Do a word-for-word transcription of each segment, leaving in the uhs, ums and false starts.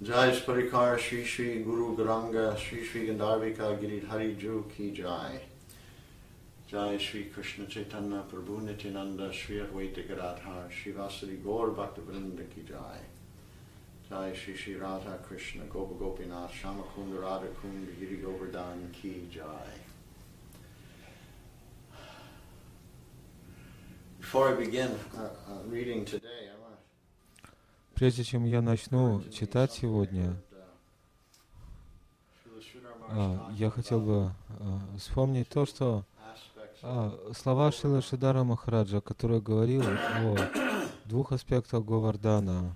Jai Sparikar Shri Shri Guru Garanga Shri Shri Gandharvika Giridhari Ju Ki Jai. Jai Shri Krishna Chaitanya Prabhu Nityananda Shri Advaita Gadadhar Shri Vasari Gaur Bhaktivinoda Ki Jai. Jai Shri Shri Radha Krishna Gopa Gopinath Shamakunda Radha Kunda Giri Govardhan Ki Jai. Before I begin uh, uh, reading today, I want to Прежде чем я начну читать сегодня, а, я хотел бы а, вспомнить то, что а, слова Шрила Шридхара Махараджа, который говорил о двух аспектах Говардхана,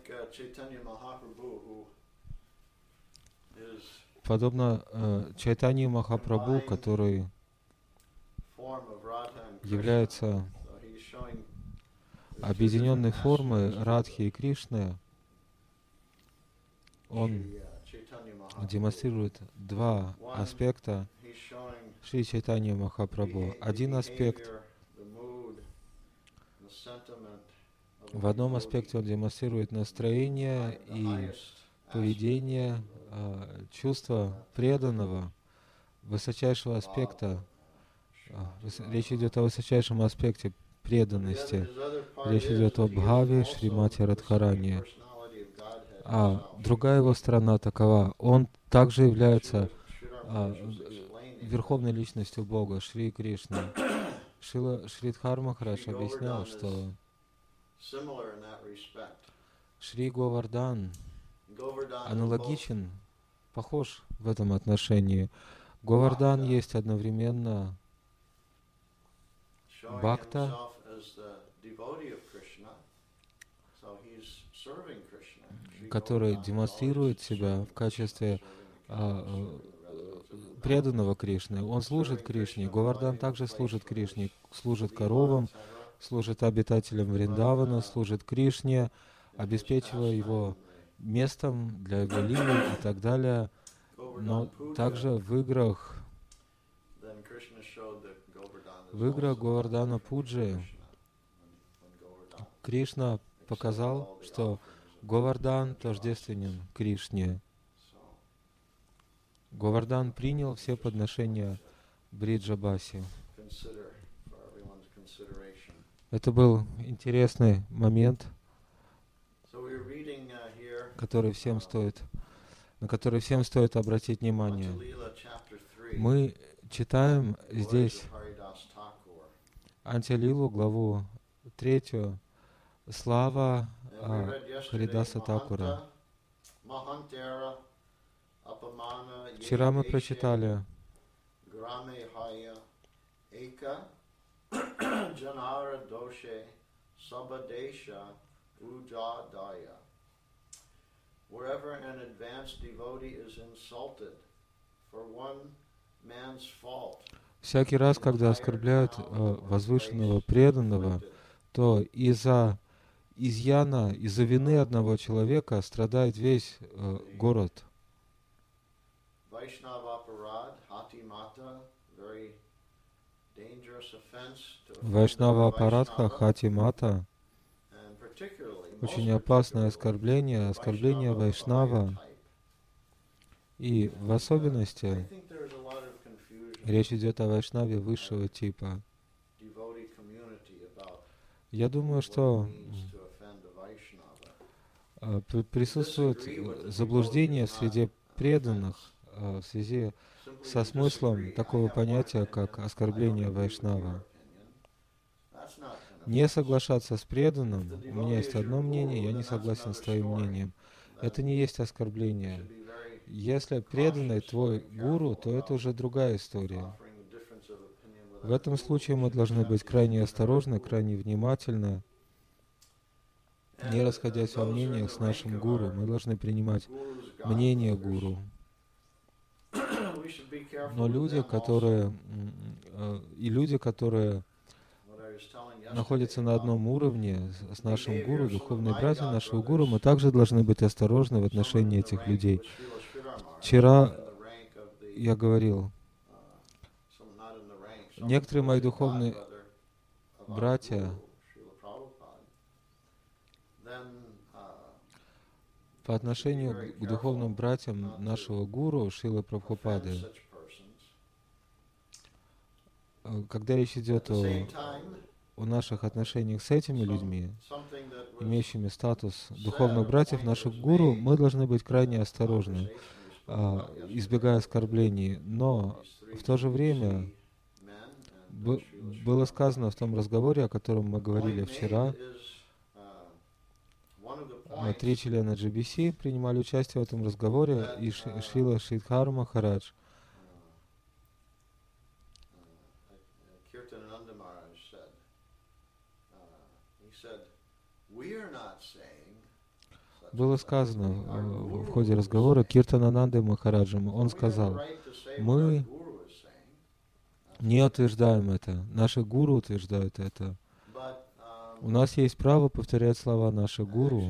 подобно а, Чайтанье Махапрабху, который является объединенной формой Радхи и Кришны, он демонстрирует два аспекта Шри Чайтанья Махапрабху. Один аспект, в одном аспекте он демонстрирует настроение и поведение, чувство преданного, высочайшего аспекта. Речь идет о высочайшем аспекте преданности. Речь идет о Бхаве Шримати Радхарани. А другая его сторона такова. Он также является а, верховной личностью Бога, Шри Кришна. Шрила Шридхар Махарадж объяснял, что Шри Говардхан аналогичен, похож в этом отношении. Говардхан есть одновременно Бхакта, который демонстрирует себя в качестве а, преданного Кришны. Он служит Кришне. Говардхан также служит Кришне, служит коровам, служит обитателям Вриндавана, служит Кришне, обеспечивая его местом для его лилий и так далее. Но также в играх В играх Говардхана Пуджи Кришна показал, что Говардхан тождественен Кришне. Говардхан принял все подношения Бриджабаси. Это был интересный момент, который всем стоит, на который всем стоит обратить внимание. Мы читаем здесь Антилилу, главу третью, слава а, Харидаса Такура. Вчера мы прочитали Wherever an advanced devotee is insulted for one man's fault, всякий раз, когда оскорбляют э, возвышенного преданного, то из-за изъяна, из-за вины одного человека страдает весь э, город. Вайшнава апарадха хати мата — очень опасное оскорбление, оскорбление Вайшнава. И в особенности речь идет о Вайшнаве высшего типа. Я думаю, что присутствует заблуждение среди преданных в связи со смыслом такого понятия, как оскорбление Вайшнава. Не соглашаться с преданным, у меня есть одно мнение, я не согласен с твоим мнением. Это не есть оскорбление. Если преданный твой гуру, то это уже другая история. В этом случае мы должны быть крайне осторожны, крайне внимательны, не расходясь во мнениях с нашим гуру. Мы должны принимать мнение гуру. Но люди, которые и люди, которые находятся на одном уровне с нашим гуру, духовные братья нашего гуру, мы также должны быть осторожны в отношении этих людей. Вчера я говорил, некоторые мои духовные братья по отношению к, к духовным братьям нашего гуру Шрилы Прабхупады, когда речь идет о, о наших отношениях с этими людьми, имеющими статус духовных братьев наших гуру, мы должны быть крайне осторожны, а, избегая оскорблений. Но в то же время б, было сказано в том разговоре, о котором мы говорили вчера, три члена джи би си принимали участие в этом разговоре, и Шрила Шридхар Махарадж было сказано в ходе разговора Киртананандой Махараджем, он сказал: мы не утверждаем это, наши гуру утверждают это. У нас есть право повторять слова наших гуру.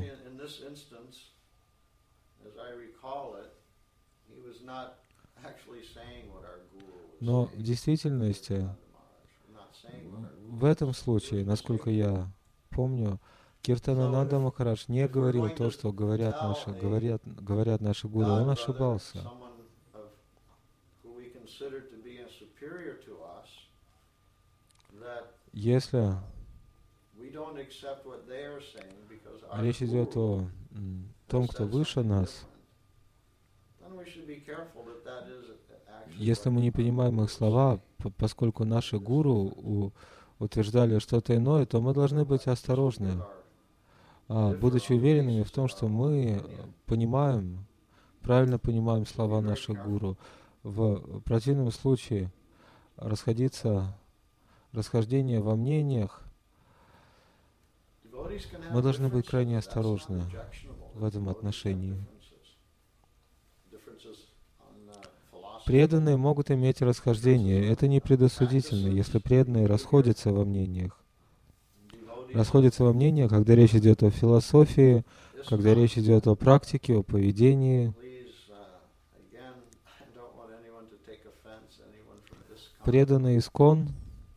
Но в действительности, в этом случае, насколько я помню, Киртанананда Махарадж не говорил то, что говорят наши, говорят, говорят наши гуру. Он ошибался. Если речь идет о том, кто выше нас, если мы не понимаем их слова, поскольку наши гуру утверждали что-то иное, то мы должны быть осторожны, будучи уверенными в том, что мы понимаем, правильно понимаем слова наших гуру. В противном случае расходиться, расхождение во мнениях, мы должны быть крайне осторожны в этом отношении. Преданные могут иметь расхождения. Это не предосудительно, если преданные расходятся во мнениях. Расходятся во мнениях, когда речь идет о философии, когда речь идет о практике, о поведении. Преданные ИСККОН.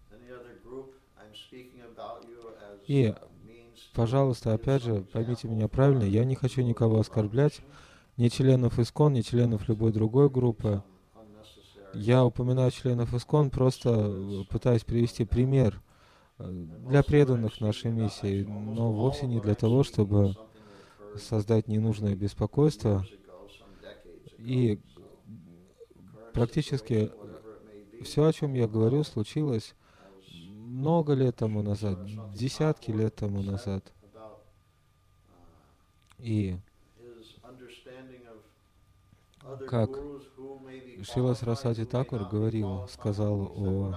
И, пожалуйста, опять же, поймите меня правильно, я не хочу никого оскорблять, ни членов ИСККОН, ни членов любой другой группы. Я упоминаю членов ИСККОН, просто пытаюсь привести пример для преданных нашей миссии, но вовсе не для того, чтобы создать ненужное беспокойство. И практически все, о чем я говорю, случилось много лет тому назад, десятки лет тому назад. И как Шрила Сарасвати Такур говорил, сказал о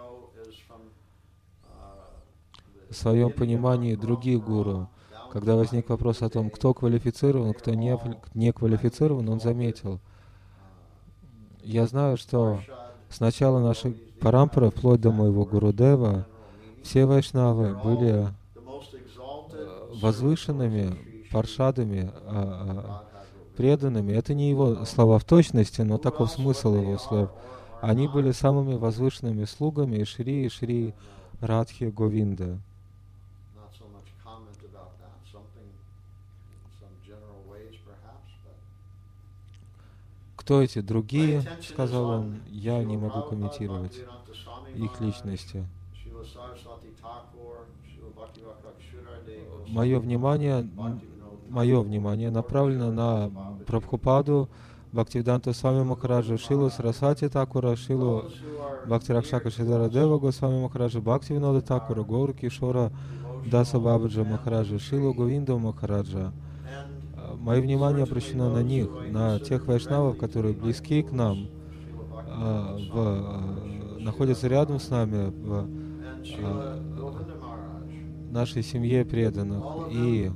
своем понимании других гуру. Когда возник вопрос о том, кто квалифицирован, кто не, не квалифицирован, он заметил: я знаю, что с начала нашей парампары, вплоть до моего Гурудева, все вайшнавы были возвышенными, паршадами, преданными. Это не его слова в точности, но таков смысл его слов. Они были самыми возвышенными слугами Шри и Шри Радхи Говинда. Кто эти другие, сказал он, я не могу комментировать их личности. Мое внимание, мое внимание направлено на Прабхупаду, Бхактивиданту Свами Махараджа, Шилу Сарасвати Такура, Шилу Бхактиракшака Шридхара Дева Госвами Махараджа, Бхактивинода Такура, Гаур Кишора Даса Бабаджа Махараджа, Шилу Говинду Махараджа. Мое внимание обращено на них, на тех вайшнавов, которые близки к нам, в, находятся рядом с нами в нашей семье преданных. И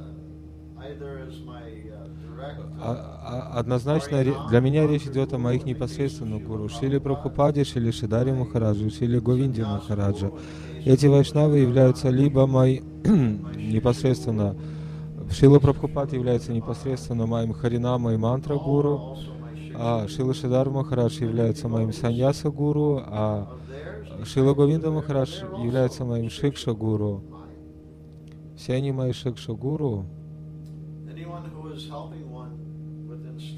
однозначно для меня речь идет о моих непосредственных гуру, Шриле Прабхупаде, Шриле Шридаре Махараджа, Шриле Говинде Махараджа. Эти вайшнавы являются либо мои непосредственно, Шрила Прабхупад является непосредственно моим Харинама и мантра гуру, а Шрила Шридар Махарадж является моим саньяса гуру, а Шрила Говинда Махарадж является моим шикша гуру. Все они мои шикша гуру.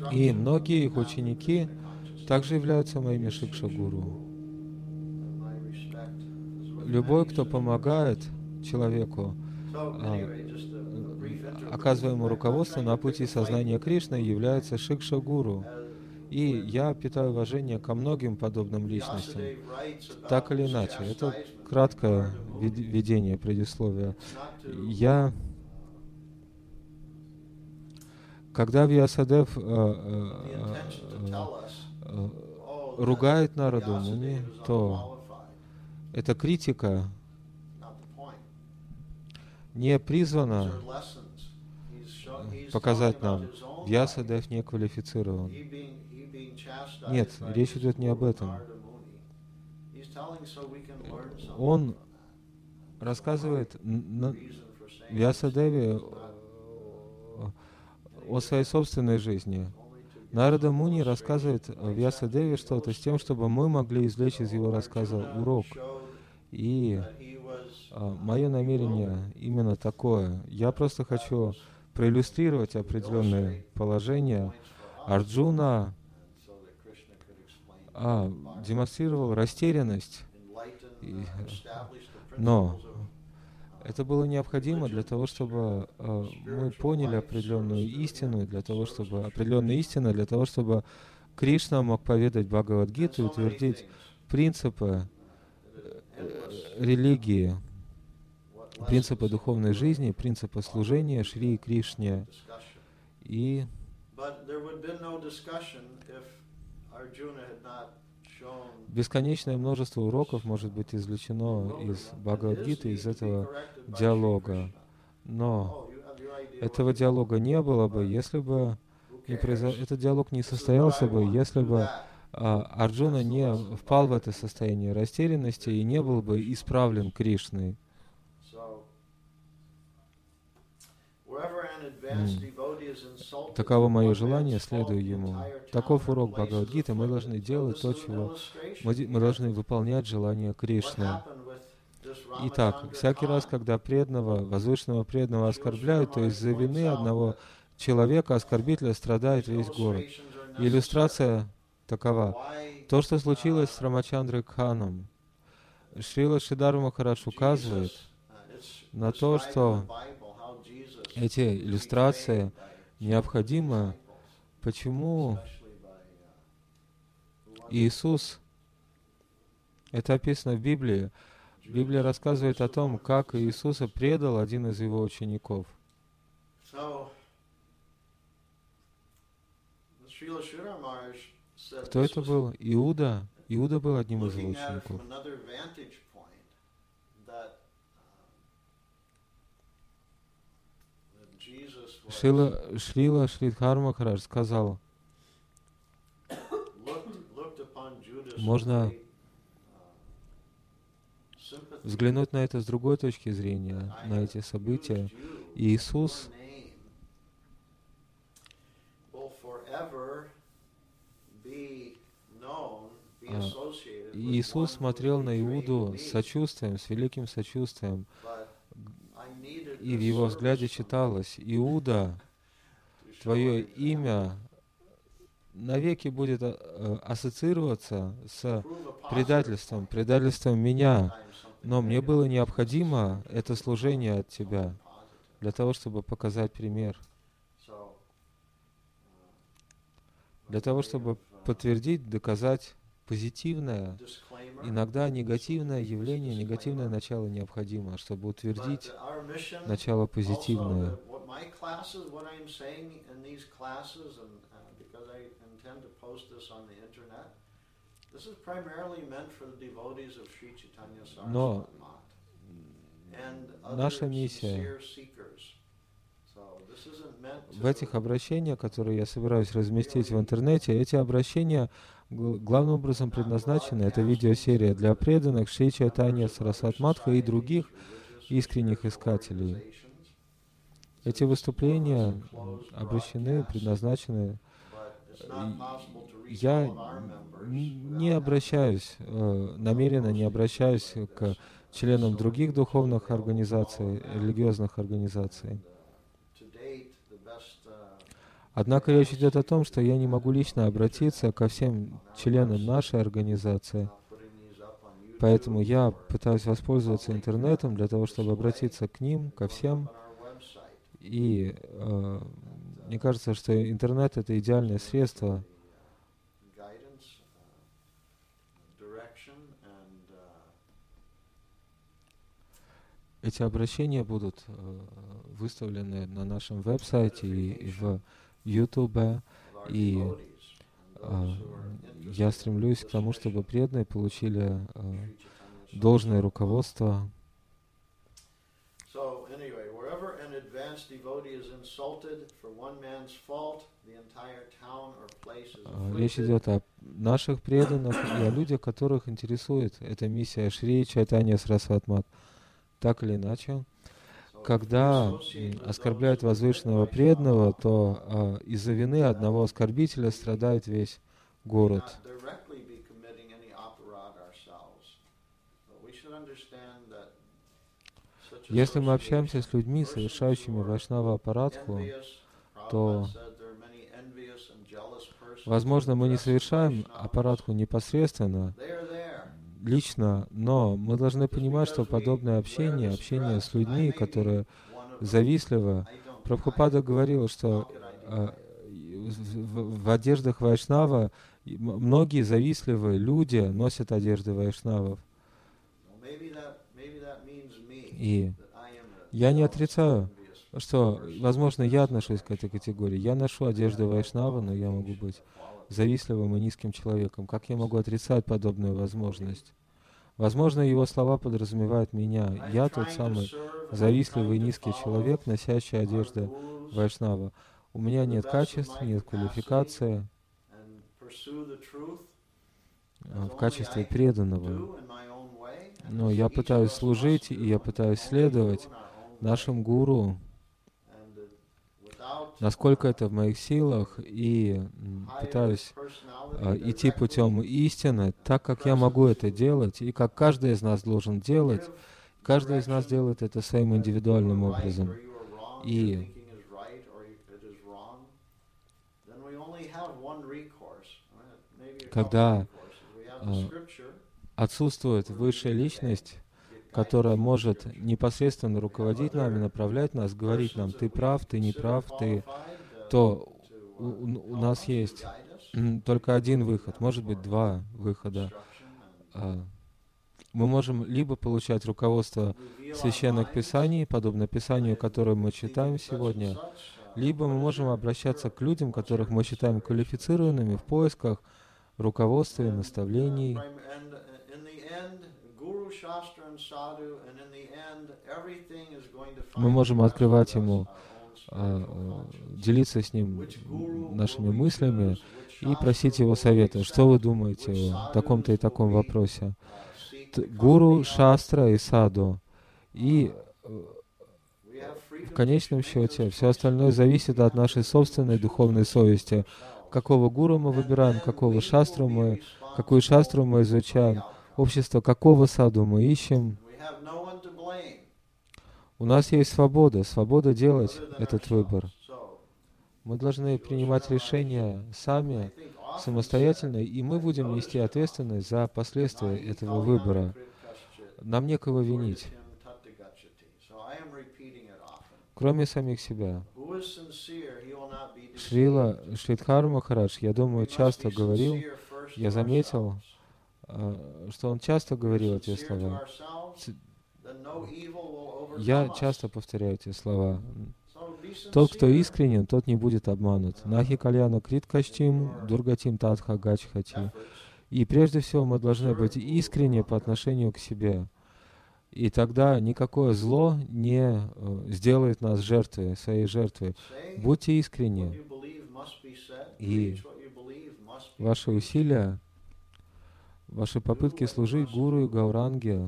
И многие их ученики также являются моими шикша-гуру. Любой, кто помогает человеку, оказывая ему руководство на пути сознания Кришны, является шикша-гуру. И я питаю уважение ко многим подобным личностям. Так или иначе, это краткое введение, предисловие. Я, когда Вьясадев э, э, э, ругает Нараду Муни, то эта критика не призвана показать нам, Вьясадев не квалифицирован. Нет, речь идет не об этом. Он рассказывает Вьясадеве о своей собственной жизни. Нарада Муни рассказывает Вьясадеве что-то с тем, чтобы мы могли извлечь из его рассказа урок. И а, мое намерение именно такое. Я просто хочу проиллюстрировать определенные положения. Арджуна а, демонстрировал растерянность, и, но это было необходимо для того, чтобы а, мы поняли определенную истину, для того, чтобы определенная истина, для того, чтобы Кришна мог поведать Бхагавад-гиту и утвердить принципы религии, принципы духовной жизни, принципы служения Шри Кришне. И бесконечное множество уроков может быть извлечено из Бхагавад-гиты, из этого диалога. Но этого диалога не было бы, если бы не произо... этот диалог не состоялся бы, если бы а, Арджуна не впал в это состояние растерянности и не был бы исправлен Кришной. Mm. Таково мое желание, следуя ему. Таков урок Бхагавад-гиты. Мы должны делать то, чего мы, мы должны выполнять желание Кришны. Итак, всякий раз, когда преданного, возвышенного преданного оскорбляют, то из-за вины одного человека, оскорбителя, страдает весь город. Иллюстрация такова. То, что случилось с Рамачандрой Кханом. Шрила Шридар Махарадж указывает на то, что эти иллюстрации необходимы. Почему Иисус, это описано в Библии, Библия рассказывает о том, как Иисуса предал один из его учеников. Кто это был? Иуда. Иуда был одним из его учеников. Шрила, Шрила Шридхар Махарадж сказал, можно взглянуть на это с другой точки зрения, на эти события. Иисус Иисус смотрел на Иуду с сочувствием, с великим сочувствием. И в его взгляде читалось: Иуда, твое имя навеки будет ассоциироваться с предательством, предательством меня. Но мне было необходимо это служение от тебя, для того, чтобы показать пример. Для того, чтобы подтвердить, доказать позитивное, иногда негативное явление, негативное начало необходимо, чтобы утвердить начало позитивное. Но наша миссия в этих обращениях, которые я собираюсь разместить в интернете, эти обращения главным образом предназначены, это видеосерия для преданных Шри Чайтанья Сарасвати Матха и других искренних искателей. Эти выступления обращены, предназначены. Я не обращаюсь, намеренно не обращаюсь к членам других духовных организаций, религиозных организаций. Однако речь идет о том, что я не могу лично обратиться ко всем членам нашей организации. Поэтому я пытаюсь воспользоваться интернетом для того, чтобы обратиться к ним, ко всем. И э, мне кажется, что интернет — это идеальное средство. Эти обращения будут э, выставлены на нашем веб-сайте и, и в YouTube. И э, я стремлюсь к тому, чтобы преданные получили э, должное руководство. Речь идет о наших преданных и о людях, которых интересует эта миссия Шри Чайтанья Сарасвати Мат. Так или иначе, когда оскорбляют возвышенного преданного, то а, из-за вины одного оскорбителя страдает весь город. Если мы общаемся с людьми, совершающими вайшнава апарадху, то, возможно, мы не совершаем апарадху непосредственно, лично, но мы должны понимать, что подобное общение, общение с людьми, которые завистливы. Прабхупада говорил, что э, в, в одеждах вайшнава многие завистливые люди носят одежды вайшнавов. И я не отрицаю, что, возможно, я отношусь к этой категории. Я ношу одежду вайшнава, но я могу быть завистливым и низким человеком. Как я могу отрицать подобную возможность? Возможно, его слова подразумевают меня. Я тот самый завистливый и низкий человек, носящий одежду вайшнава. У меня нет качеств, нет квалификации в качестве преданного. Но я пытаюсь служить, и я пытаюсь следовать нашим гуру, насколько это в моих силах, и пытаюсь э, идти путем истины, так как я могу это делать, и как каждый из нас должен делать. Каждый из нас делает это своим индивидуальным образом. И когда э, отсутствует высшая личность, которая может непосредственно руководить нами, направлять нас, говорить нам: ты прав, ты не прав, ты, то у, у нас есть только один выход, может быть, два выхода. Мы можем либо получать руководство священных писаний, подобно писанию, которое мы читаем сегодня, либо мы можем обращаться к людям, которых мы считаем квалифицированными в поисках руководства и наставлений. Мы можем открывать ему, а, делиться с ним нашими мыслями и просить его совета. Что вы думаете о таком-то и таком вопросе? Гуру, шастра и саду. И в конечном счете все остальное зависит от нашей собственной духовной совести. Какого гуру мы выбираем, какого шастру мы, какую шастру мы изучаем, общество какого саду мы ищем. У нас есть свобода, свобода делать этот выбор. Мы должны принимать решения сами, самостоятельно, и мы будем нести ответственность за последствия этого выбора. Нам некого винить, кроме самих себя. Шрила Шридхар Махарадж, я думаю, часто говорил, я заметил, что он часто говорил эти слова. Я часто повторяю эти слова. Тот, кто искренен, тот не будет обманут. Нахи кальяна крит качтим, дургатим татха гачхати. И прежде всего мы должны быть искренни по отношению к себе. И тогда никакое зло не сделает нас жертвой, своей жертвой. Будьте искренни. И ваши усилия, ваши попытки служить гуру и гауранге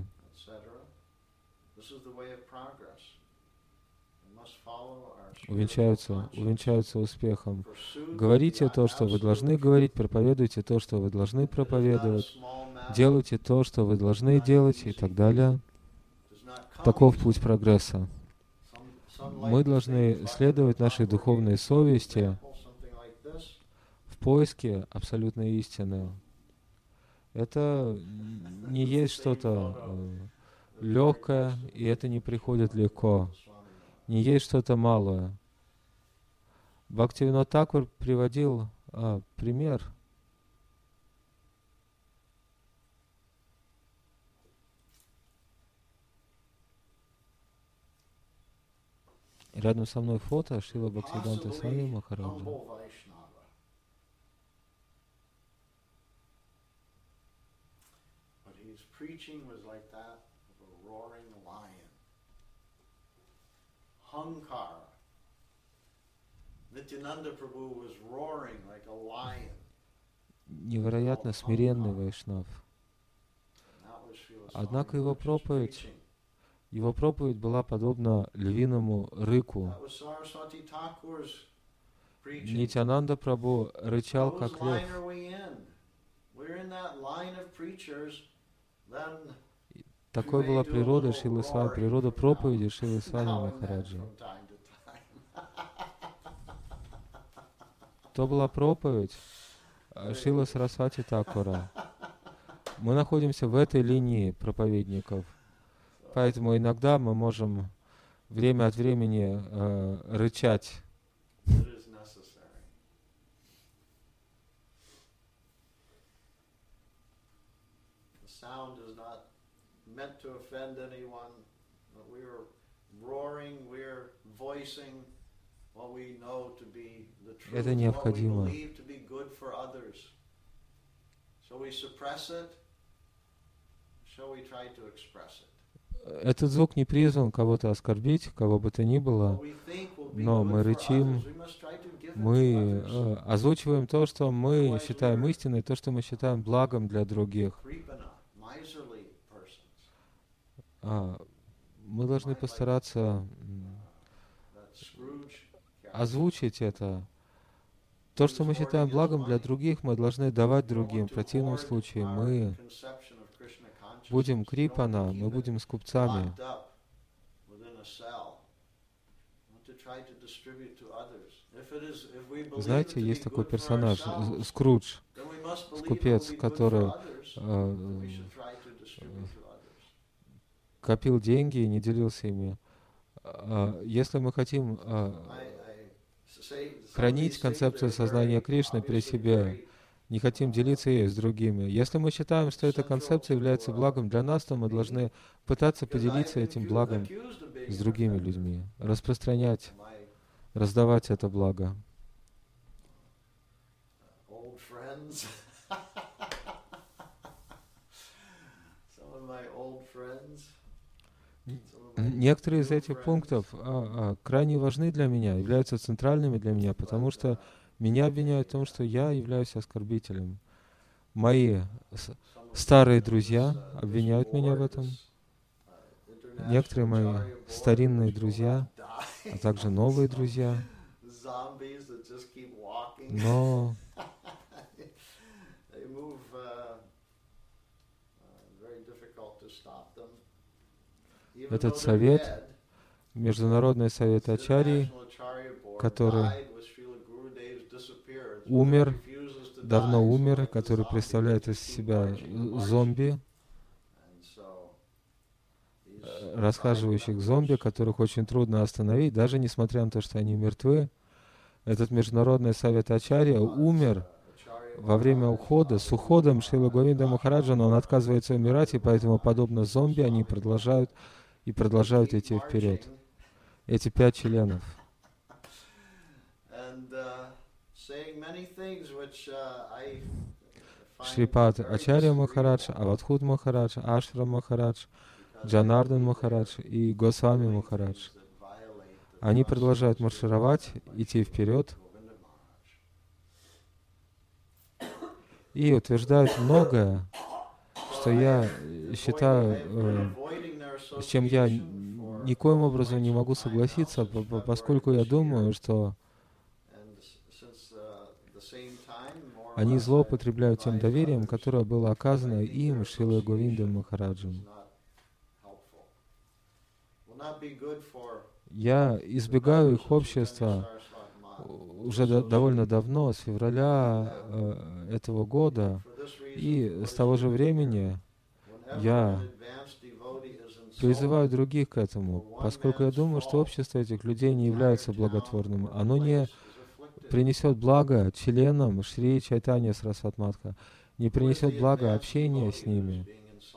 увенчаются, увенчаются успехом. Говорите то, что вы должны говорить, проповедуйте то, что вы должны проповедовать, делайте то, что вы должны делать, и так далее. Таков путь прогресса. Мы должны следовать нашей духовной совести в поиске абсолютной истины. Это не есть что-то э, легкое, и это не приходит легко. Не есть что-то малое. Бхактивинод Такур приводил а, пример. Рядом со мной фото Шрила Бхактивиданта Свами Махараджа. Preaching was like that of a roaring lion. Hankara. Nityananda Prabhu was roaring like a lion. Невероятно смиренный вайшнав. Однако его проповедь, его проповедь была подобна львиному рыку. Нитянанда Прабху рычал как лев. Такой была природа Шрилы Свами, природа проповеди Шрилы Свами Махараджа. То была проповедь Шрилы Сарасвати Такура. Мы находимся в этой линии проповедников, поэтому иногда мы можем время от времени э, рычать. Meant to offend anyone, but we are roaring, we are voicing what we know to be the truth, Это необходимо. what we believe to be good for others. So we suppress it, shall we try to express it? Этот звук не призван кого-то оскорбить, кого бы то ни было, но мы рычим, мы э, озвучиваем то, что мы считаем истиной, то, что мы считаем благом для других. А, мы должны постараться озвучить это. То, что мы считаем благом для других, мы должны давать другим. В противном случае мы будем крипана, мы будем скупцами. Знаете, есть такой персонаж, Скрудж, скупец, который э, копил деньги и не делился ими. Если мы хотим хранить концепцию сознания Кришны при себе, не хотим делиться ею с другими, если мы считаем, что эта концепция является благом для нас, то мы должны пытаться поделиться этим благом с другими людьми, распространять, раздавать это благо. Некоторые из этих пунктов а, а, крайне важны для меня, являются центральными для меня, потому что меня обвиняют в том, что я являюсь оскорбителем. Мои старые друзья обвиняют меня в этом. Некоторые мои старинные друзья, а также новые друзья. Но этот совет, Международный совет ачарьи, который умер, давно умер, который представляет из себя зомби, расхаживающих зомби, которых очень трудно остановить, даже несмотря на то, что они мертвы. Этот Международный совет ачарья умер во время ухода, с уходом Шрилы Говинда Махараджа, но он отказывается умирать, и поэтому, подобно зомби, они продолжают и продолжают идти вперед. Эти пять членов. Шрипад Ачарья Махарадж, Авадхут Махарадж, Ашрам Махарадж, Джанардан Махарадж и Госвами Махарадж. Они продолжают маршировать, идти вперед и утверждают многое, что я считаю, э, с чем я никоим образом не могу согласиться, поскольку я думаю, что они злоупотребляют тем доверием, которое было оказано им Шрилой Говиндой Махараджем. Я избегаю их общества, уже до, довольно давно, с февраля э, этого года, и с того же времени я призываю других к этому, поскольку я думаю, что общество этих людей не является благотворным. Оно не принесет благо членам Шри Чайтанья Сарасвати Матха, не принесет благо общение с ними.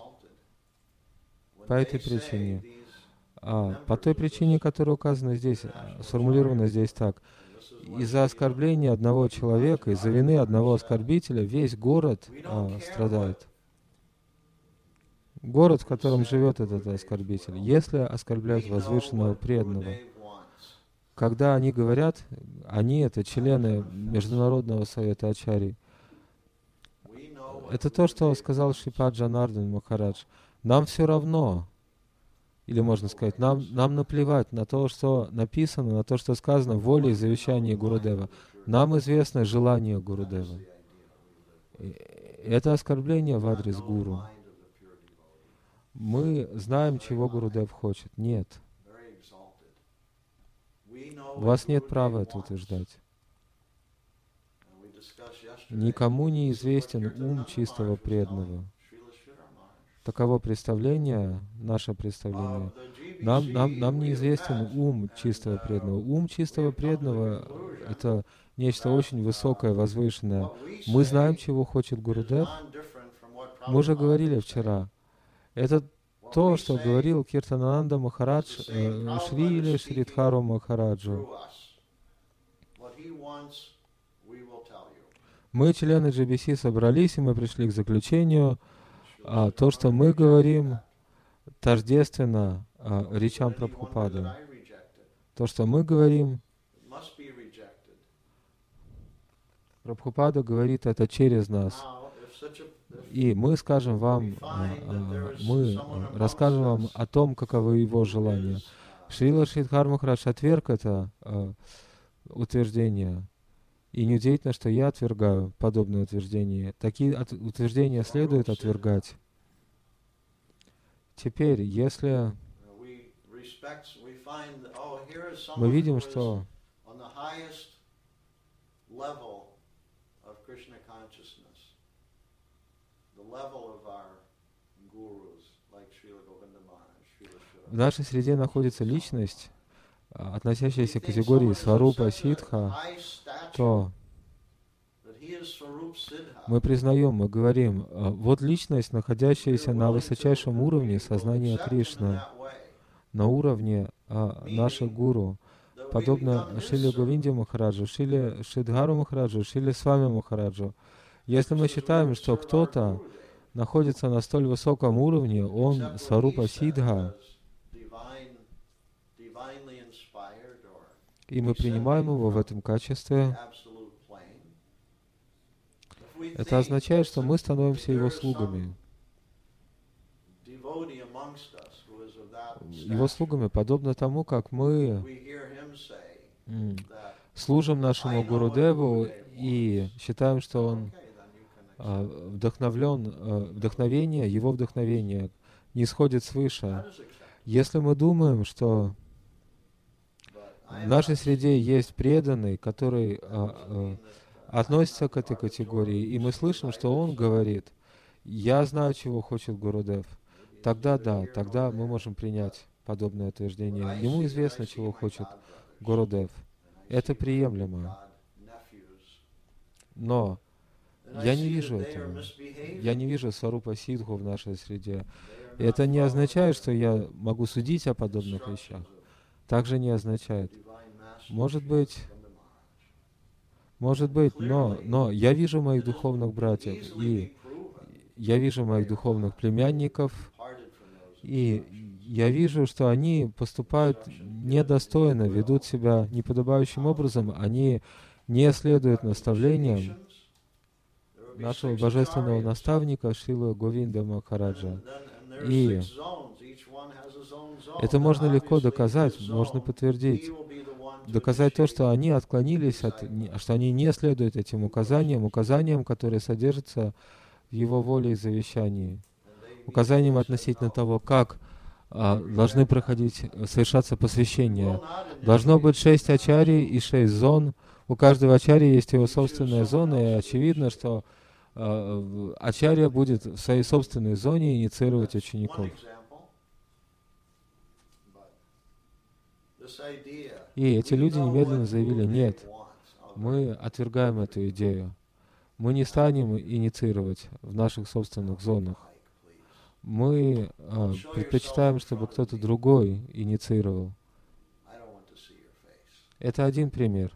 По этой причине. А, по той причине, которая указана здесь, сформулирована здесь так. Из-за оскорбления одного человека, из-за вины одного оскорбителя, весь город а, страдает. Город, в котором живет этот оскорбитель. Если оскорбляют возвышенного преданного, когда они говорят, они это члены Международного совета ачарьи. Это то, что сказал Шрипад Джанардан Махарадж. Нам все равно, или можно сказать, нам, нам наплевать на то, что написано, на то, что сказано в воле и завещании Гурудева. Нам известно желание Гурудева. Это оскорбление в адрес Гуру. Мы знаем, чего Гурудев хочет. Нет. У вас нет права это утверждать. Никому не известен ум чистого преданного. Таково представление, наше представление. Нам, нам, нам неизвестен ум чистого преданного. Ум чистого преданного — это нечто очень высокое, возвышенное. Мы знаем, чего хочет Гурудев. Мы уже говорили вчера. Это то, что говорил Киртанананда Махарадж э, Шри или Шридхару Махараджу. Мы, члены джи би си, собрались, и мы пришли к заключению, а, то, что мы говорим, тождественно а, речам Прабхупады. То, что мы говорим, Прабхупада говорит это через нас. И мы скажем вам, а, а, мы расскажем вам о том, каковы его желания. Шрила Шридхар Махарадж отверг это а, утверждение. И неудивительно, что я отвергаю подобные утверждения. Такие от, утверждения следует отвергать. Теперь, если мы видим, что в нашей среде находится личность, относящаяся к категории Сварупа Сидха, то мы признаем, мы говорим, вот личность, находящаяся на высочайшем уровне сознания Кришны, на уровне а, наших гуру, подобно Шриле Говинде Махараджу, Шриле Шридхару Махараджу, Шриле Свами Махараджу. Если мы считаем, что кто-то находится на столь высоком уровне, он Сварупа Сидха, и мы принимаем его в этом качестве, это означает, что мы становимся его слугами. Его слугами, подобно тому, как мы служим нашему Гурудеву и считаем, что он вдохновлен, вдохновение, его вдохновение не исходит свыше. Если мы думаем, что в нашей среде есть преданный, который относится к этой категории, и мы слышим, что он говорит, «Я знаю, чего хочет Гурудев», тогда да, тогда мы можем принять подобное утверждение. Ему известно, чего хочет Гурудев. Это приемлемо. Но я не вижу этого. Я не вижу Сварупа Сидху в нашей среде. И это не означает, что я могу судить о подобных вещах. Также не означает. Может быть, Может быть, но, но я вижу моих духовных братьев, и я вижу моих духовных племянников, и я вижу, что они поступают недостойно, ведут себя неподобающим образом, они не следуют наставлениям нашего божественного наставника Шрилы Говинда Махараджа. И это можно легко доказать, можно подтвердить. Доказать то, что они отклонились, от, что они не следуют этим указаниям, указаниям, которые содержатся в его воле и завещании, указаниям относительно того, как а, должны проходить, совершаться посвящения. Должно быть шесть ачарий и шесть зон, У каждого ачарьи есть его собственная зона, и очевидно, что э, ачарья будет в своей собственной зоне инициировать учеников. И эти люди немедленно заявили: нет, мы отвергаем эту идею. Мы не станем инициировать в наших собственных зонах. Мы э, предпочитаем, чтобы кто-то другой инициировал. Это один пример.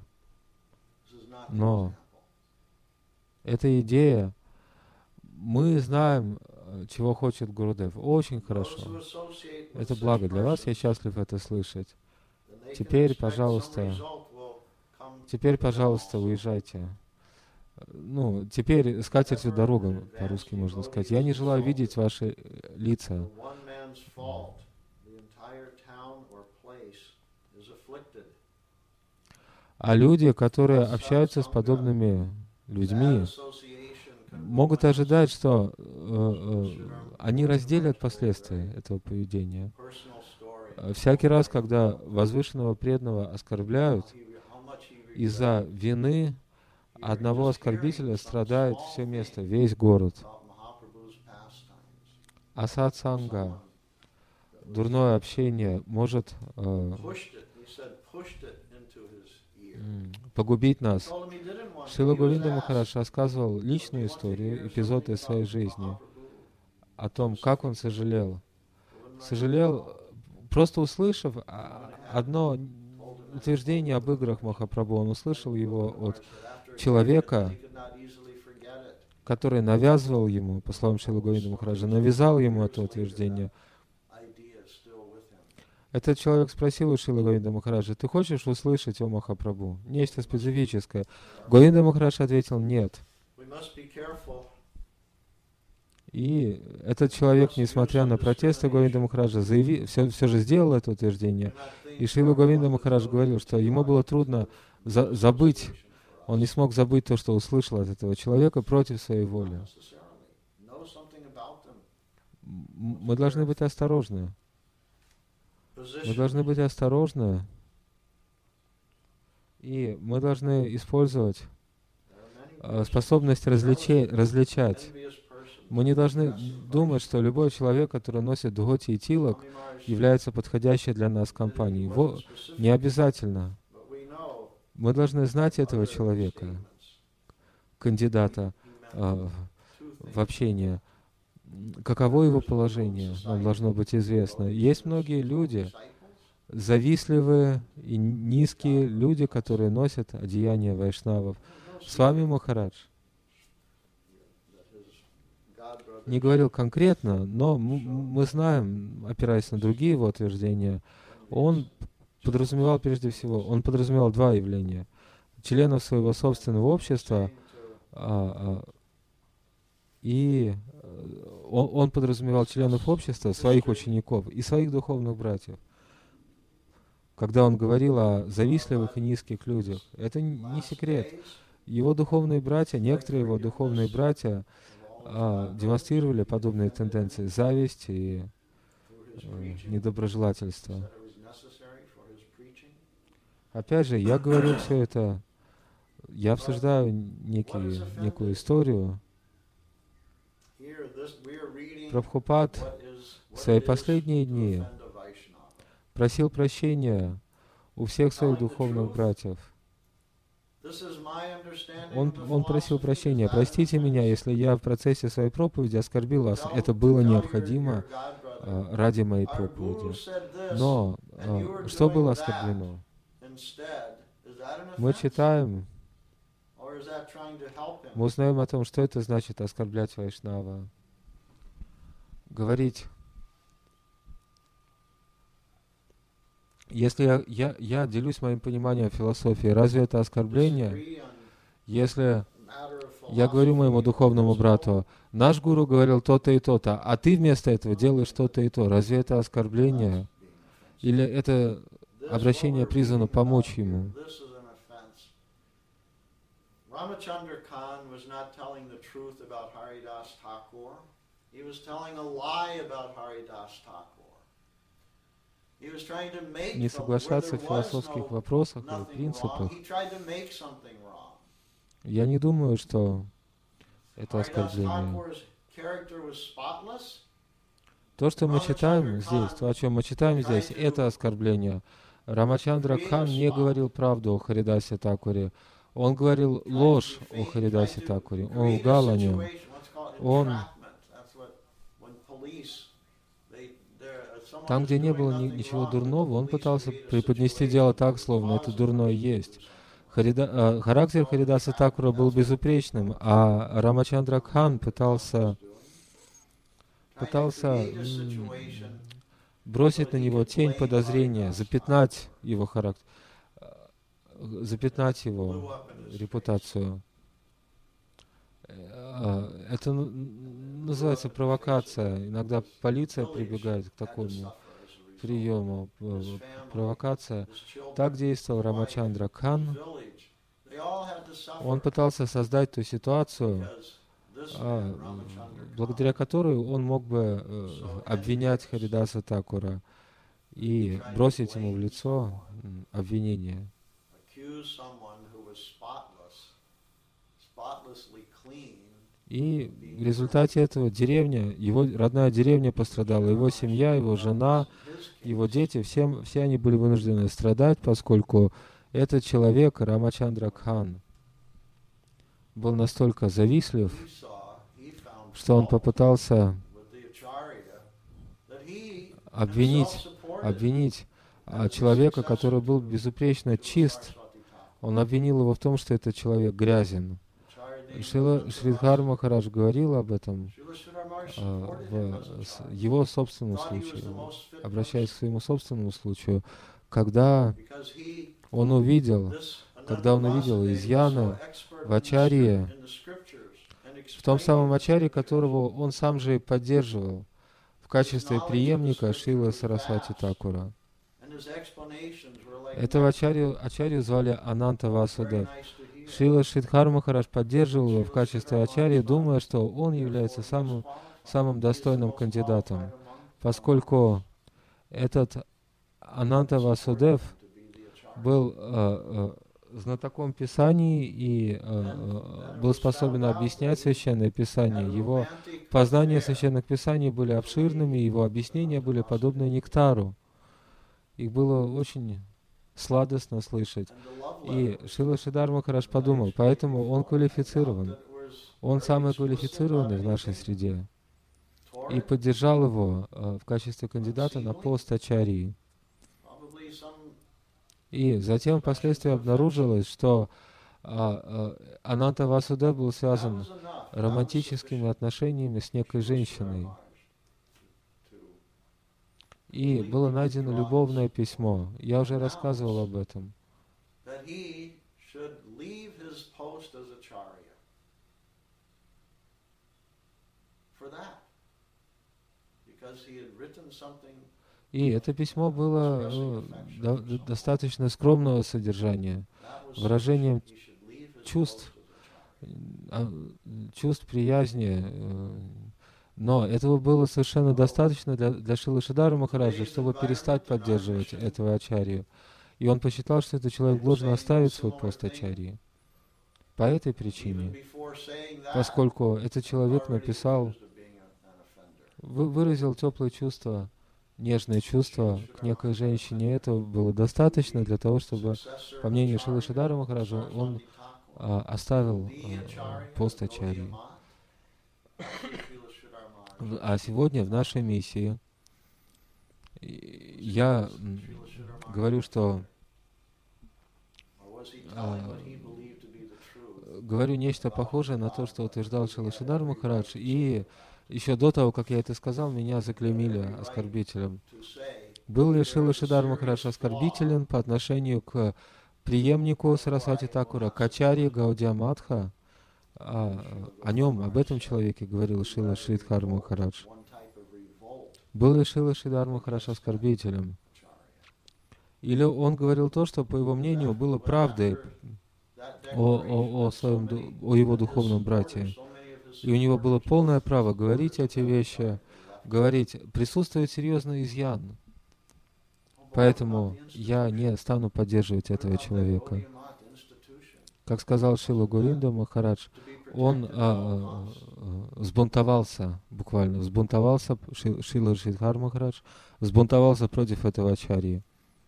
Но эта идея, мы знаем, чего хочет Гурудев. Очень хорошо. Это благо для вас, я счастлив это слышать. Теперь, пожалуйста, теперь, пожалуйста, уезжайте. Ну, теперь скатертью дорогам, по-русски можно сказать. Я не желаю видеть ваши лица. А люди, которые общаются с подобными людьми, могут ожидать, что э, э, они разделят последствия этого поведения. Всякий раз, когда возвышенного преданного оскорбляют, из-за вины одного оскорбителя страдает все место, весь город. А сатсанга, дурное общение может э, погубить нас. Шрила Говинда Махарадж рассказывал личную историю, эпизод из своей жизни, о том, как он сожалел. Сожалел, просто услышав одно утверждение об играх Махапрабху, он услышал его от человека, который навязывал ему, по словам Шрилы Говинда Махараджа, навязал ему это утверждение. Этот человек спросил у Шрилы Говинда Махараджа: ты хочешь услышать о Махапрабху? Нечто специфическое. Говинда Махарадж ответил: нет. И этот человек, несмотря на протесты Говинда Махараджа, заяви, все, все же сделал это утверждение. И Шрила Говинда Махарадж говорил, что ему было трудно за, забыть, он не смог забыть то, что услышал от этого человека против своей воли. Мы должны быть осторожны. Мы должны быть осторожны, и мы должны использовать э, способность различе, различать. Мы не должны думать, что любой человек, который носит дхоти и тилок, является подходящей для нас компанией. Во, не обязательно. Мы должны знать этого человека, кандидата э, в общение. Каково его положение, нам должно быть известно. Есть многие люди, завистливые и низкие люди, которые носят одеяния вайшнавов. С вами Махарадж не говорил конкретно, но мы знаем, опираясь на другие его утверждения, он подразумевал прежде всего, он подразумевал два явления. Членов своего собственного общества а, а, и Он, он подразумевал членов общества, своих учеников и своих духовных братьев. Когда он говорил о завистливых и низких людях, это не секрет. Его духовные братья, некоторые его духовные братья а, демонстрировали подобные тенденции, зависть и а, недоброжелательство. Опять же, я говорю все это, я обсуждаю некие, некую историю. Прабхупад в свои последние дни просил прощения у всех своих духовных братьев. Он, он просил прощения: простите меня, если я в процессе своей проповеди оскорбил вас. Это было необходимо а, ради моей проповеди. Но а, что было оскорблено? Мы читаем, мы узнаем о том, что это значит оскорблять Вайшнава. Говорить: если я, я, я делюсь моим пониманием философии, разве это оскорбление? Если я говорю моему духовному брату: наш гуру говорил то-то и то-то, а ты вместо этого делаешь то-то и то, разве это оскорбление? Или это обращение призвано помочь ему? Ramachandra Khan was not telling the truth about Haridas Thakur. He was telling a lie about Haridas Thakur. не соглашаться в философских вопросах или принципах. Я не думаю, что это оскорбление. То, что мы читаем здесь, то, о чем мы читаем здесь, это оскорбление. Рамачандра Кхан не говорил правду о Харидасе Такуре. Он говорил ложь о Харидасе Такуре. Он лгал о нем. Он... Там, где не было ни, ничего дурного, он пытался преподнести дело так, словно это дурное есть. Харида, э, характер Харидаса Такура был безупречным, а Рамачандра Кхан пытался, пытался м, бросить на него тень подозрения, запятнать его характер, запятнать его репутацию. Это называется провокация. Иногда полиция прибегает к такому приему. Провокация. Так действовал Рамачандра Кхан. Он пытался создать ту ситуацию, благодаря которой он мог бы обвинять Харидаса Такура и бросить ему в лицо обвинение. И в результате этого деревня, его родная деревня пострадала, его семья, его жена, его дети, всем, все они были вынуждены страдать, поскольку этот человек, Рамачандра Кхан, был настолько завистлив, что он попытался обвинить, обвинить человека, который был безупречно чист. Он обвинил его в том, что этот человек грязен. Шрила Шридхар Махарадж говорил об этом а, в его собственном случае, обращаясь к своему собственному случаю, когда он увидел, когда он увидел изъяны в ачарье, в том самом ачарье, которого он сам же и поддерживал в качестве преемника Шрилы Сарасвати Такура. Этого ачарью, ачарью звали Ананта Васудев. Шрила Шридхар Махарадж поддерживал его в качестве ачарьи, думая, что он является самым, самым достойным кандидатом, поскольку этот Ананта Васудев был э, э, знатоком Писаний и э, э, был способен объяснять Священное Писание. Его познания Священных Писаний были обширными, его объяснения были подобны нектару. Их было очень сладостно слышать. И Шрила Шридхар Махарадж подумал, поэтому он квалифицирован. Он самый квалифицированный в нашей среде. И поддержал его э, в качестве кандидата на пост ачарьи. И затем впоследствии обнаружилось, что а, а, Ананта Васудев был связан романтическими отношениями с некой женщиной. И было найдено любовное письмо. Я уже рассказывал об этом. И это письмо было ну, до, достаточно скромного содержания, выражением чувств, чувств приязни. Но этого было совершенно достаточно для, для Шрилы Шридхара Махараджа, чтобы перестать поддерживать этого ачарью. И он посчитал, что этот человек должен оставить свой пост ачарьи. По этой причине, поскольку этот человек написал, вы, выразил теплые чувства, нежные чувства к некой женщине, этого было достаточно для того, чтобы, по мнению Шрилы Шридхара Махараджа, он а, оставил а, пост ачарьи. А сегодня в нашей миссии я говорю, что а, говорю нечто похожее на то, что утверждал Шрила Шридхар Махарадж, и еще до того, как я это сказал, меня заклеймили оскорбителем. Был ли Шрила Шридхар Махарадж оскорбителен по отношению к преемнику Сарасвати Такура, к ачарье Гаудия Мадха? А, о нем, об этом человеке говорил Шрила Шридхар Махарадж. Был ли Шрила Шридхар Махарадж оскорбителем? Или он говорил то, что, по его мнению, было правдой о, о, о, своем, о его духовном брате? И у него было полное право говорить эти вещи, говорить, присутствует серьезный изъян. Поэтому я не стану поддерживать этого человека. Как сказал Шрила Говинда Махарадж, он а, а, взбунтовался, буквально, взбунтовался, Шрила Шридхар Махарадж, взбунтовался против этого ачарьи.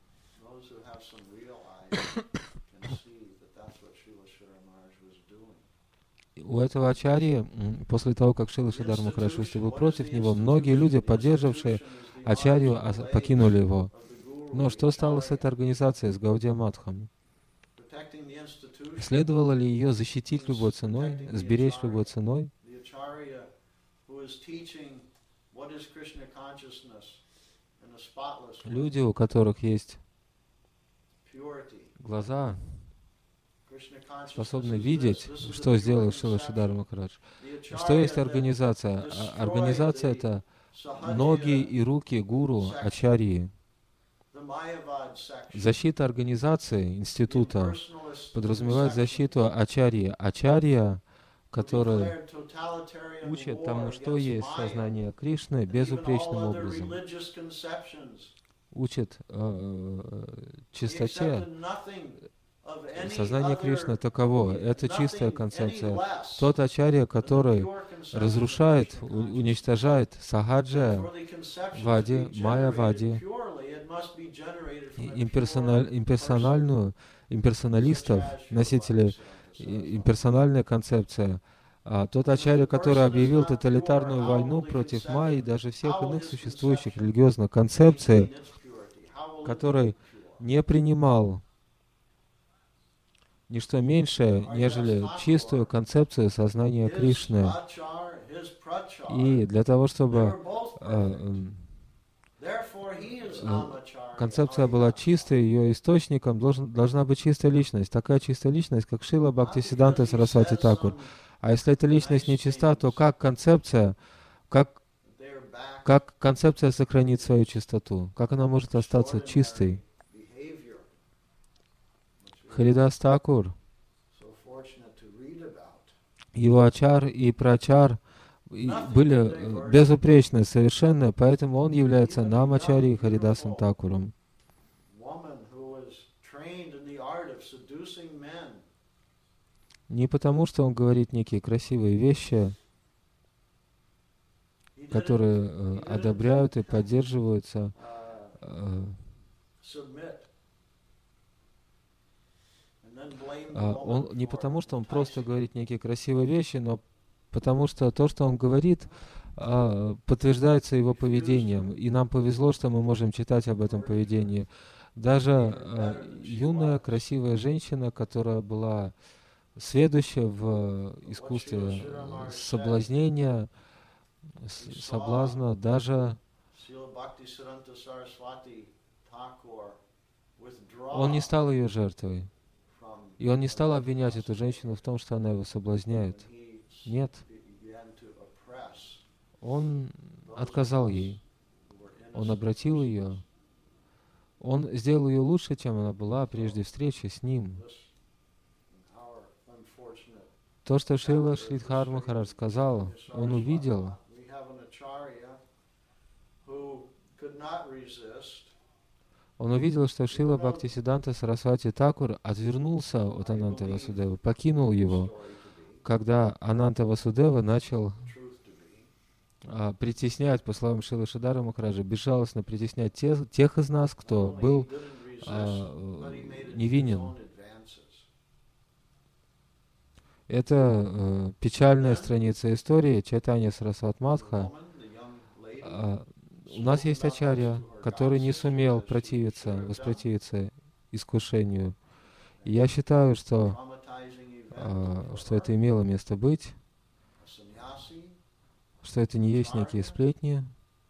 У этого ачарьи, после того, как Шрила Шридхар Махарадж выступил против него, многие люди, поддерживавшие ачарью, покинули его. Но что стало с этой организацией, с Гаудия Матхом? Следовало ли ее защитить любой ценой, сберечь любой ценой? Люди, у которых есть глаза, способны видеть, что сделал Шрила Шридхар Махарадж. Что есть организация? Организация — это ноги и руки гуру, ачарьи. Защита организации, института, подразумевает защиту ачарьи. Ачарья, который учит тому, что есть сознание Кришны, безупречным образом. Учит э, чистоте. Сознание Кришны таково. Это чистая концепция. Тот ачарья, который разрушает, уничтожает сахаджа вади, майя вади, имперсональ, имперсональную, имперсоналистов, носителей имперсональной концепции. А тот ачарья, который объявил тоталитарную войну против майи и даже всех иных существующих религиозных концепций, который не принимал ничто меньше, нежели чистую концепцию сознания Кришны. И для того, чтобы э, э, концепция была чистой, ее источником должен, должна быть чистая личность. Такая чистая личность, как Шрила Бхактисиддханта Сарасвати Такур. А если эта личность нечиста, то как концепция, как, как концепция сохранит свою чистоту? Как она может остаться чистой? Харидас Такур, его ачар и прачар были безупречны, совершенны, поэтому он является намачари Харидасом Такуром. Не потому, что он говорит некие красивые вещи, которые э, одобряют и поддерживаются, э, а он не потому, что он просто говорит некие красивые вещи, но потому что то, что он говорит, а, подтверждается его поведением. И нам повезло, что мы можем читать об этом поведении. Даже а, юная, красивая женщина, которая была сведущая в искусстве соблазнения, соблазна, даже он не стал ее жертвой. И он не стал обвинять эту женщину в том, что она его соблазняет. Нет. Он отказал ей. Он обратил ее. Он сделал ее лучше, чем она была прежде встречи с ним. То, что Шрила Шридхар Махарадж сказал, он увидел. Он увидел, что Шрила Бхактисиддханта Сарасвати Такур отвернулся от Ананта Васудевы, покинул его, когда Ананта Васудева начал а, притеснять, по словам Шрилы Шридхара Махараджа, безжалостно притеснять тех, тех из нас, кто был а, невинен. Это а, печальная страница истории Чайтанья Сарасвати Матха. А, у нас есть ачарья, который не сумел противиться, воспротивиться искушению. И я считаю, что, а, что это имело место быть, что это не есть некие сплетни.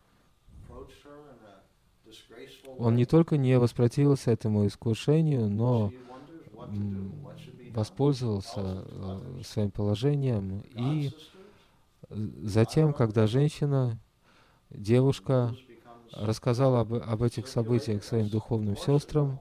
Он не только не воспротивился этому искушению, но м, воспользовался а, своим положением. И затем, когда женщина, девушка рассказала об, об этих событиях своим духовным сестрам,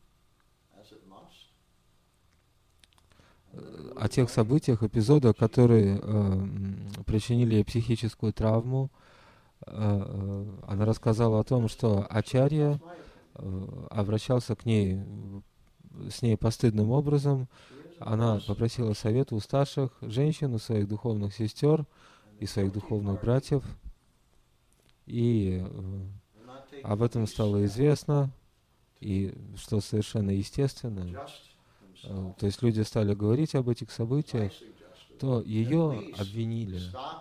о тех событиях, эпизодах, которые э, причинили ей психическую травму. Э, она рассказала о том, что ачарья э, обращался к ней, с ней постыдным образом. Она попросила совета у старших женщин, у своих духовных сестер и своих духовных братьев. И э, об этом стало известно, и что совершенно естественно, э, то есть люди стали говорить об этих событиях, то ее обвинили.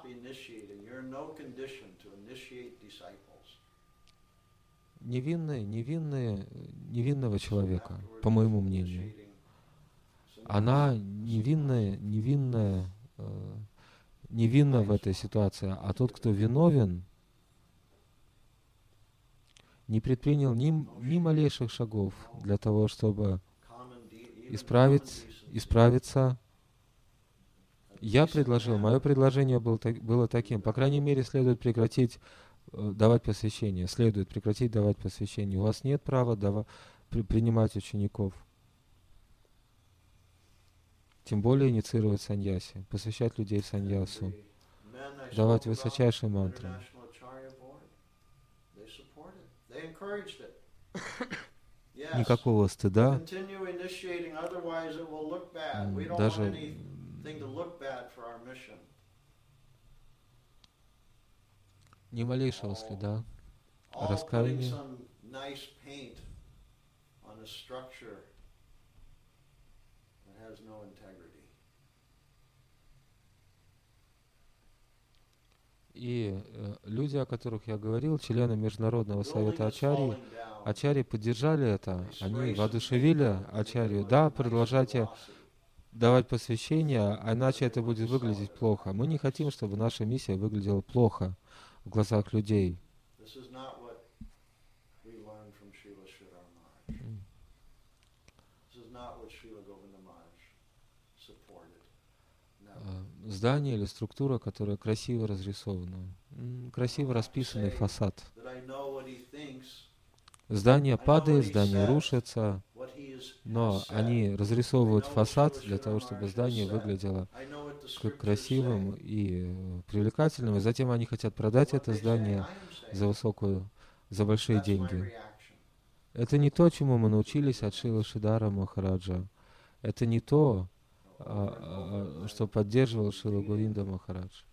Невинные, невинные, невинного человека, по моему мнению. Она невинная, невинная, э, невинна в этой ситуации, а тот, кто виновен, не предпринял ни, ни малейших шагов для того, чтобы исправить, исправиться. Я предложил, мое предложение было, было таким, по крайней мере, следует прекратить э, давать посвящение, следует прекратить давать посвящение. У вас нет права дава, при, принимать учеников. Тем более инициировать саньяси, посвящать людей в саньясу, давать высочайшие мантры. Никакого стыда, даже ни малейшего следа раскаяния. И э, люди, о которых я говорил, члены Международного совета Ачарьи, Ачарьи поддержали это, они воодушевили Ачарью, да, продолжайте давать посвящение, а иначе это будет выглядеть плохо. Мы не хотим, чтобы наша миссия выглядела плохо в глазах людей. Здание или структура, которая красиво разрисована, красиво расписанный фасад. Здание падает, здание рушится, но они разрисовывают фасад для того, чтобы здание выглядело красивым и привлекательным, и затем они хотят продать это здание за высокую, за большие деньги. Это не то, чему мы научились от Шрилы Шридхара Махараджа. Это не то, а, а, что поддерживал Шрила Говинда Махарадж.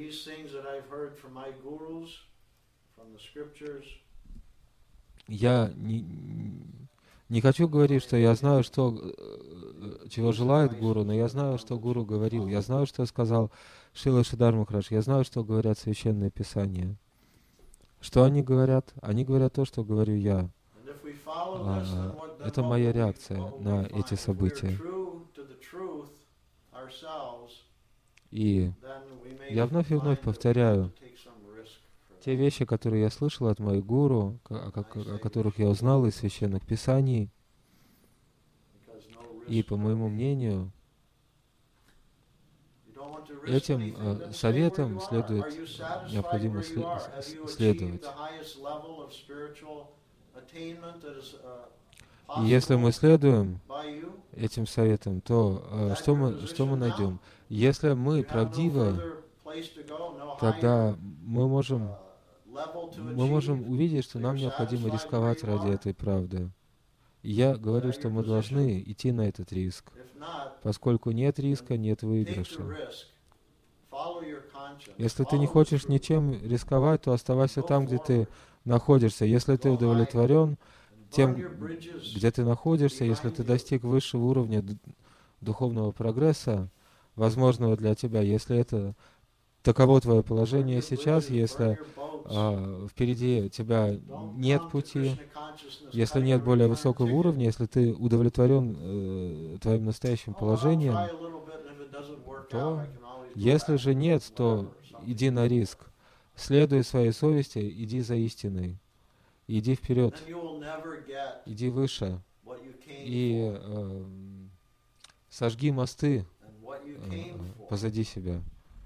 Я не, не хочу говорить, что я знаю, что, чего желает Гуру, но я знаю, что Гуру говорил. Я знаю, что сказал Шрила Шридхар Махарадж. Я знаю, что говорят Священные Писания. Что они говорят? Они говорят то, что говорю я. А, это моя реакция на эти события. И я вновь и вновь повторяю те вещи, которые я слышал от моих гуру, о, о которых я узнал из Священных Писаний. И, по моему мнению, этим э, советам следует, необходимо следовать. И если мы следуем этим советам, то э, что мы, что мы найдем? Если мы правдивы, тогда мы можем, мы можем увидеть, что нам необходимо рисковать ради этой правды. И я говорю, что мы должны идти на этот риск, поскольку нет риска, нет выигрыша. Если ты не хочешь ничем рисковать, то оставайся там, где ты находишься. Если ты удовлетворен тем, где ты находишься, если ты достиг высшего уровня духовного прогресса, возможного для тебя, если это таково твое положение сейчас, если а, впереди тебя нет пути, если нет более высокого уровня, если ты удовлетворен э, твоим настоящим положением, то если же нет, то иди на риск, следуй своей совести, иди за истиной, иди вперед, иди выше и э, сожги мосты э, позади себя.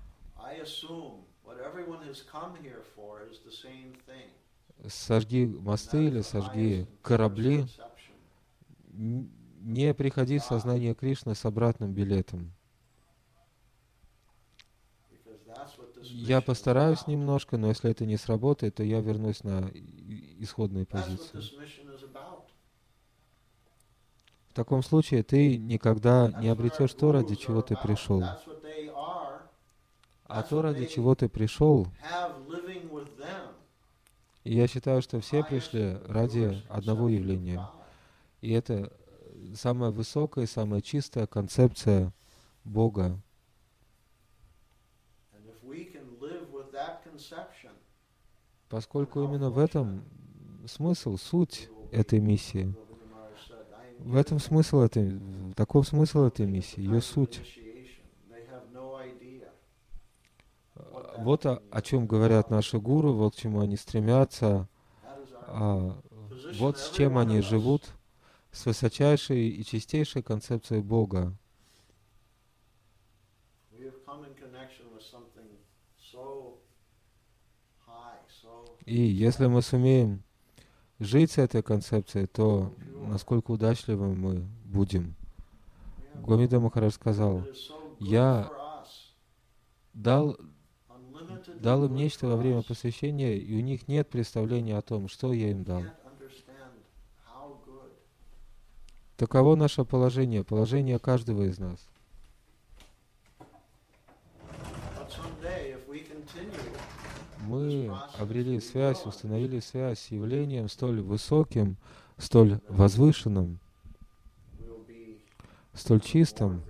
Сожги мосты или сожги корабли, не приходи в сознание Кришны с обратным билетом. Я постараюсь немножко, но если это не сработает, то я вернусь на исходные позиции. В таком случае ты никогда не обретешь то, ради чего ты пришел. А то, ради чего ты пришел, и я считаю, что все пришли ради одного явления. И это самая высокая, самая чистая концепция Бога. Поскольку именно в этом смысл, суть этой миссии. В этом смысл этой, таков смысл этой миссии, ее суть. Вот о, о чем говорят наши гуру, вот к чему они стремятся, а, вот с чем они живут, с высочайшей и чистейшей концепцией Бога. И если мы сумеем жить с этой концепцией, то насколько удачливы мы будем. Гомида Махарадж сказал, я дал, дал им нечто во время посвящения, и у них нет представления о том, что я им дал. Таково наше положение, положение каждого из нас. Мы обрели связь, установили связь с явлением столь высоким, столь возвышенным, столь чистым.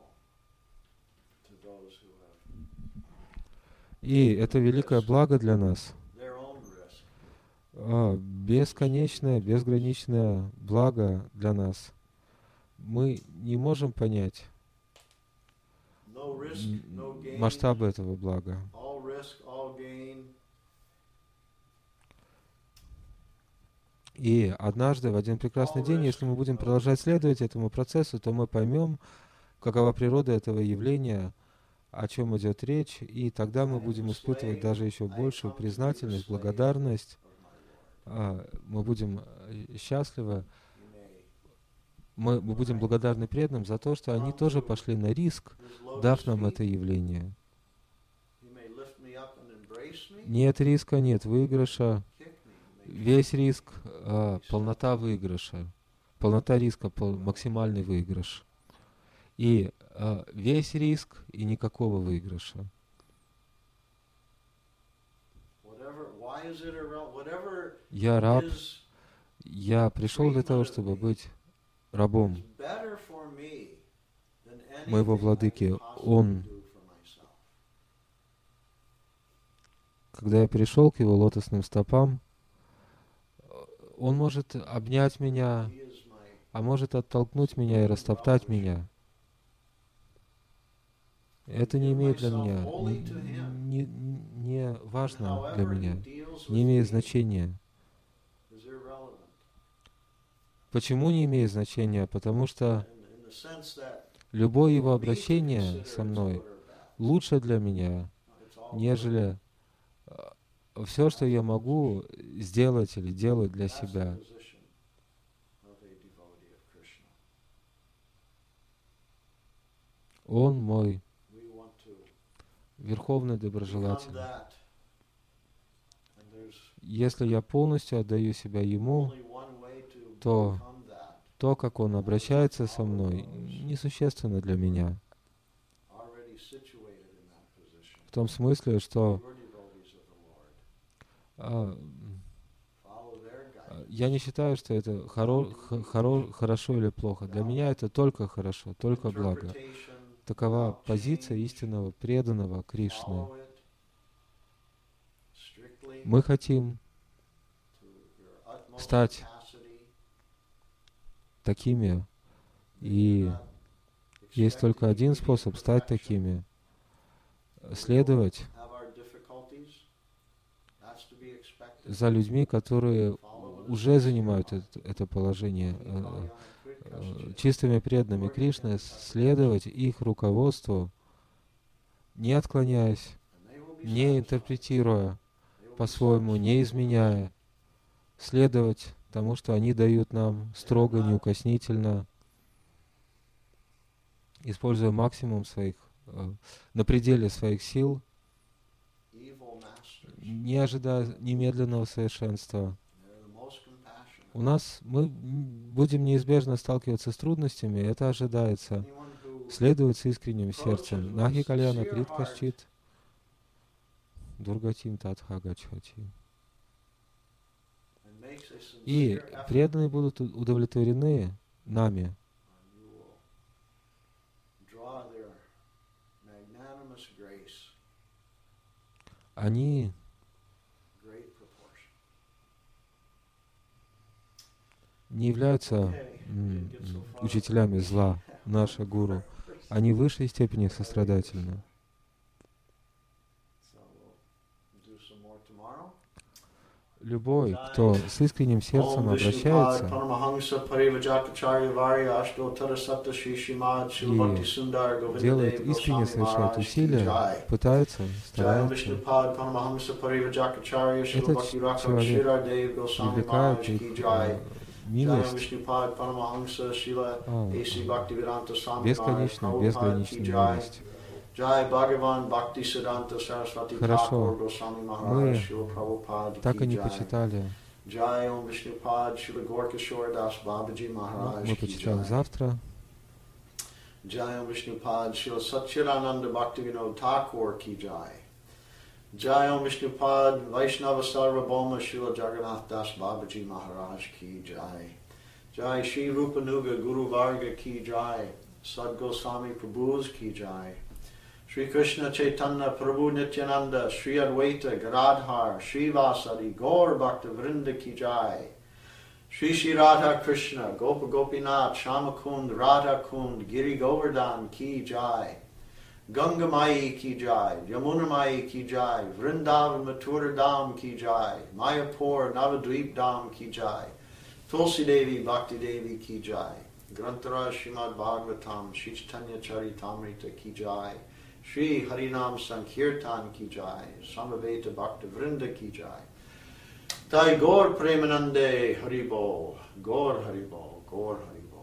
И это великое благо для нас. А, бесконечное, безграничное благо для нас. Мы не можем понять масштабы этого блага. И однажды, в один прекрасный день, если мы будем продолжать следовать этому процессу, то мы поймем, какова природа этого явления, о чем идет речь, и тогда мы будем испытывать даже еще большую признательность, благодарность, мы будем счастливы, мы, мы будем благодарны преданным за то, что они тоже пошли на риск, дав нам это явление. Нет риска, нет выигрыша. Весь риск а, — полнота выигрыша. Полнота риска — пол, максимальный выигрыш. И а, весь риск и никакого выигрыша. Я раб. Я пришел для того, чтобы быть рабом моего владыки. Он, когда я пришел к его лотосным стопам, он может обнять меня, а может оттолкнуть меня и растоптать меня. Это не имеет для меня, не, не, не важно для меня, не имеет значения. Почему не имеет значения? Потому что любое его обращение со мной лучше для меня, нежели все, что я могу сделать или делать для себя. Он мой верховный доброжелатель. Если я полностью отдаю себя Ему, то то, как Он обращается со мной, несущественно для меня. В том смысле, что а, я не считаю, что это хоро, хоро, хорошо или плохо. Для меня это только хорошо, только благо. Такова позиция истинного преданного Кришны. Мы хотим стать такими, и есть только один способ стать такими. Следовать за людьми, которые уже занимают это, это положение, э, э, чистыми преданными Кришны, следовать их руководству, не отклоняясь, не интерпретируя по-своему, не изменяя, следовать тому, что они дают нам строго, неукоснительно, используя максимум своих, э, на пределе своих сил, не ожидая немедленного совершенства. У нас мы будем неизбежно сталкиваться с трудностями, это ожидается. Следует с искренним сердцем. Нахи кальяна приткашчит, дургатим татха гачхати. И преданные будут удовлетворены нами. Они не являются м, учителями зла, наши гуру. Они в высшей степени сострадательны. Любой, кто с искренним сердцем обращается и делает искренне, совершает усилия, пытается, старается, этот человек привлекает их э, милость, а, бесконечную, безграничную милость. Хорошо, мы так и не почитали. Мы почитаем завтра. Jayam Vishnupad Srila Satchidananda Bhaktivinoda Thakur ki jai. Jayam Vishnupad Vaishnava Sarvabhauma Srila Jagannath Das Babaji Maharaj ki jai. Jai Shri Rupanuga Guru Varga ki jai. Sad Goswami Prabhu's ki jai. Shri Krishna Chaitanya Prabhu Nityananda Shri Advaita Gadadhar Shri Vasadi Gaur Bhakta Vrinda ki jai. Shri Shri Radha Krishna Gopa Gopinath Shamakund Radha Kund Giri Govardhan ki jai. Ganga Mai ki jai. Yamuna Mai ki jai. Vrindavan Mathura Dham ki jai. Mayapur Navadvip Dham ki jai. Tulsi Devi Bhakti Devi ki jai. Grantara Srimad Bhagavatam Shri Chaitanya Charitamrita ki jai. Shri Harinam Sankirtan ki jai. Samaveta Bhakta Vrinda ki jai. Jai Gaur Premanande Haribol, Gaur Haribol, Gaur Haribol.